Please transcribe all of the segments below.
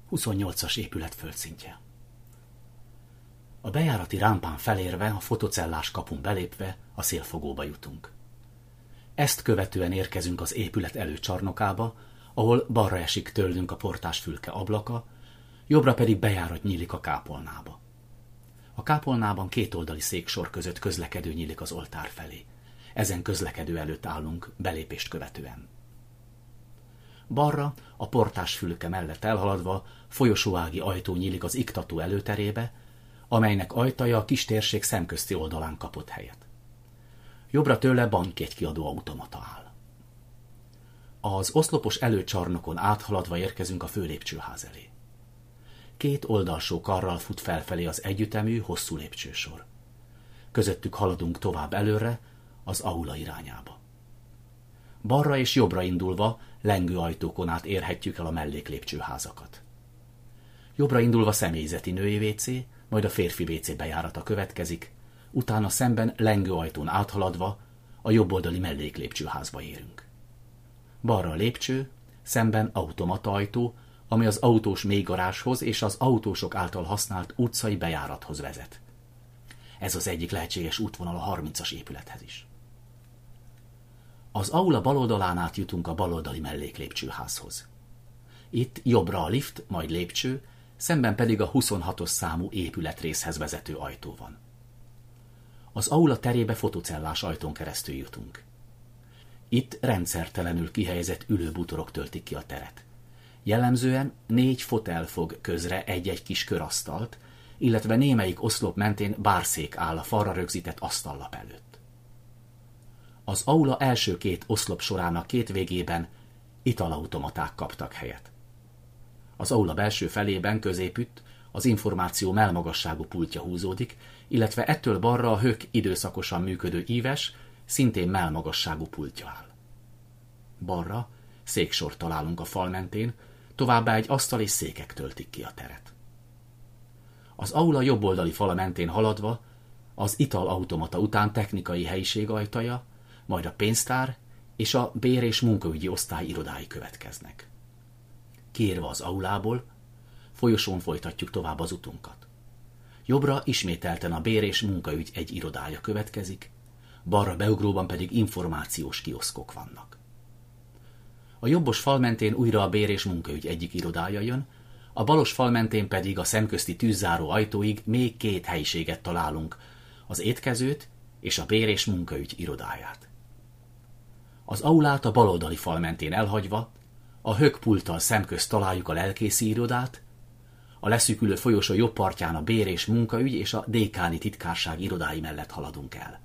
28-as épület földszintje. A bejárati rámpán felérve, a fotocellás kapun belépve a szélfogóba jutunk. Ezt követően érkezünk az épület előcsarnokába, ahol balra esik tőlünk a portásfülke ablaka, jobbra pedig bejárat nyílik a kápolnába. A kápolnában kétoldali széksor között közlekedő nyílik az oltár felé. Ezen közlekedő előtt állunk belépést követően. Balra, a portásfülke mellett elhaladva folyosóági ajtó nyílik az iktató előterébe, amelynek ajtaja a kis térség szemközti oldalán kapott helyet. Jobbra tőle bankjegykiadó automata áll. Az oszlopos előcsarnokon áthaladva érkezünk a főlépcsőház elé. Két oldalsó karral fut felfelé az együttemű, hosszú lépcsősor. Közöttük haladunk tovább előre, az aula irányába. Balra és jobbra indulva lengő ajtókon át érhetjük el a melléklépcsőházakat. Jobbra indulva személyzeti női WC, majd a férfi WC bejárata következik, utána szemben lengő ajtón áthaladva a jobboldali melléklépcsőházba érünk. Balra a lépcső, szemben automata ajtó, ami az autós mélygarázshoz és az autósok által használt utcai bejárathoz vezet. Ez az egyik lehetséges útvonal a 30-as épülethez is. Az aula baloldalán át jutunk a baloldali melléklépcsőházhoz. Itt jobbra a lift, majd lépcső, szemben pedig a 26-os számú épületrészhez vezető ajtó van. Az aula terébe fotocellás ajtón keresztül jutunk. Itt rendszertelenül kihelyezett ülőbútorok töltik ki a teret. Jellemzően 4 fotel fog közre egy-egy kis körasztalt, illetve némelyik oszlop mentén bárszék áll a falra rögzített asztallap előtt. Az aula első 2 oszlop sorának 2 végében italautomaták kaptak helyet. Az aula belső felében középütt az információ mellmagasságú pultja húzódik, illetve ettől balra a hök időszakosan működő íves, szintén mellmagasságú pultja áll. Balra széksort találunk a fal mentén, továbbá egy asztal és székek töltik ki a teret. Az aula jobboldali fala mentén haladva az italautomata után technikai helyiség ajtaja, majd a pénztár és a bér- és munkaügyi osztály irodái következnek. Kiérve az aulából, folyosón folytatjuk tovább az utunkat. Jobbra ismételten a bér- és munkaügy egy irodája következik, balra beugróban pedig információs kioszkok vannak. A jobbos fal mentén újra a bér- és munkaügy egyik irodája jön, a balos fal mentén pedig a szemközti tűzzáró ajtóig még 2 helyiséget találunk, az étkezőt és a bér- és munkaügy irodáját. Az aulát a baloldali fal mentén elhagyva, a högpulttal szemközt találjuk a lelkészi irodát, a leszűkülő folyosó jobb partján a bér- és munkaügy és a dékáni titkárság irodái mellett haladunk el.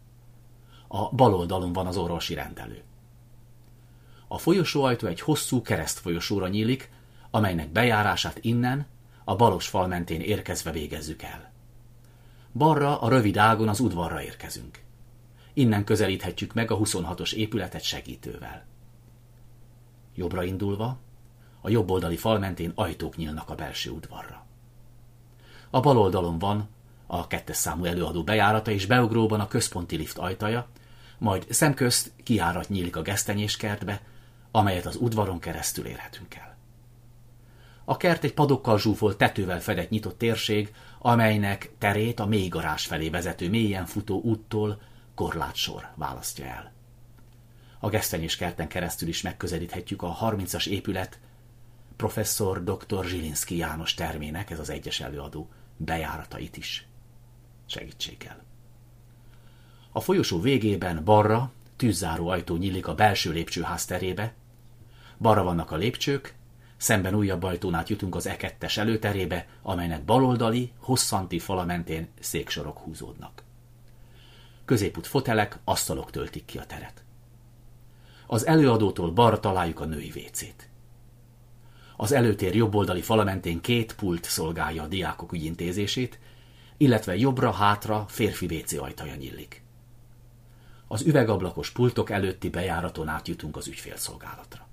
A bal oldalon van az orvosi rendelő. A folyosóajtó egy hosszú keresztfolyosóra nyílik, amelynek bejárását innen, a balos fal mentén érkezve végezzük el. Balra a rövid ágon az udvarra érkezünk. Innen közelíthetjük meg a 26-os épületet segítővel. Jobbra indulva, a jobb oldali fal mentén ajtók nyílnak a belső udvarra. A bal oldalon van a 2-es számú előadó bejárata és beugróban a központi lift ajtaja, majd szemközt kijárat nyílik a gesztenyéskertbe, amelyet az udvaron keresztül érhetünk el. A kert egy padokkal zsúfolt tetővel fedett nyitott térség, amelynek terét a mélygarázs felé vezető mélyen futó úttól korlátsor választja el. A gesztenyéskerten keresztül is megközelíthetjük a 30-as épület professzor dr. Zsilinszky János termének, ez az egyes előadó, bejáratait is segítséggel. A folyosó végében balra tűzzáró ajtó nyílik a belső lépcsőház terébe, balra vannak a lépcsők, szemben újabb ajtón át jutunk az E2-es előterébe, amelynek baloldali, hosszanti fala mentén széksorok húzódnak. Középút fotelek, asztalok töltik ki a teret. Az előadótól balra találjuk a női WC-t. Az előtér jobboldali fala mentén 2 pult szolgálja a diákok ügyintézését, illetve jobbra-hátra férfi WC ajtaja nyílik. Az üvegablakos pultok előtti bejáraton átjutunk az ügyfélszolgálatra.